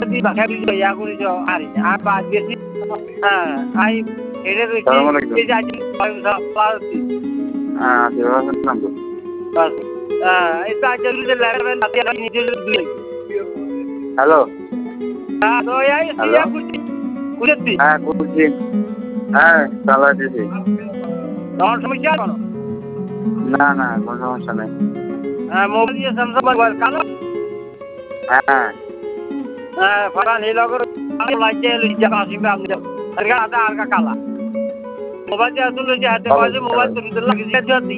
di bakal bisa ya aku itu hari apa jadi ai এটা এই যে আজ এটা আজ যদি লাগবে না দিয়ে নিজে দিই হ্যালো তো এই দিয়া কুড়ি হ্যাঁ কুড়ি হ্যাঁ চালা দিদি তোমার সমস্যা কোনো না না কোনো সমস্যা নেই মোবাইল দিয়ে স্যামসাং মোবাইল কালো হ্যাঁ ফটা নীল করে লাইটে লিজা আসিবে আপনি আর আদা আর কালা মোবাইল দিয়ে আসলে যে হাতে বাজে মোবাইল তুমি তো লাগিয়ে দিও